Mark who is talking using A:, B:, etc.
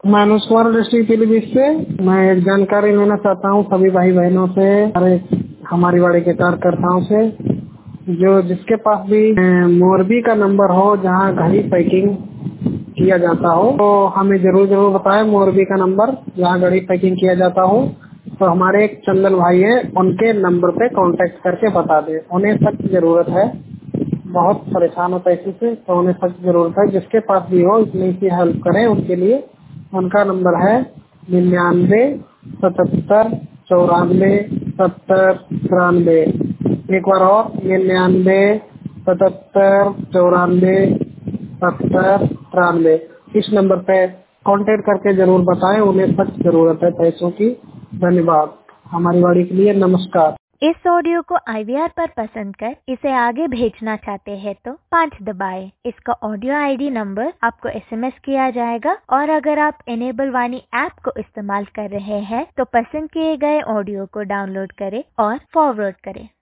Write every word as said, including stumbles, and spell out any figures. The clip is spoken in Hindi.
A: मैं अनुज कुमार डिस्ट्रिक्ट पीलीभीत से। मैं एक जानकारी लेना चाहता हूँ सभी भाई बहनों से, हमारे हमारी वाड़ी के कार्यकर्ताओं से, जो जिसके पास भी अ, मोरबी का नंबर हो जहाँ घड़ी पैकिंग किया जाता हो तो हमें जरूर जरूर बताएं। मोरबी का नंबर जहाँ घड़ी पैकिंग किया जाता हो तो हमारे एक चंदन भाई है, उनके नंबर पे कांटेक्ट करके बता दें। उन्हें सख्त जरूरत है, बहुत परेशान हो पैसे से, तो उन्हें सख्त जरूरत है। जिसके पास भी हो इतनी सी हेल्प करें उनके लिए। उनका नंबर है निन्यानवे सतहत्तर चौरानवे सत्तर तिरानवे। एक बार और, निन्यानवे सतहत्तर चौरानवे सत्तर तिरानवे। इस नंबर पे कांटेक्ट करके जरूर बताएं, उन्हें सख्त जरूरत है पैसों की। धन्यवाद। हमारी वाड़ी के लिए नमस्कार।
B: इस ऑडियो को आई वी आर पर पसंद कर इसे आगे भेजना चाहते हैं तो पाँच दबाएं। इसका ऑडियो आई डी नंबर आपको एस एम एस किया जाएगा और अगर आप इनेबल वाणी ऐप को इस्तेमाल कर रहे हैं तो पसंद किए गए ऑडियो को डाउनलोड करें और फॉरवर्ड करें।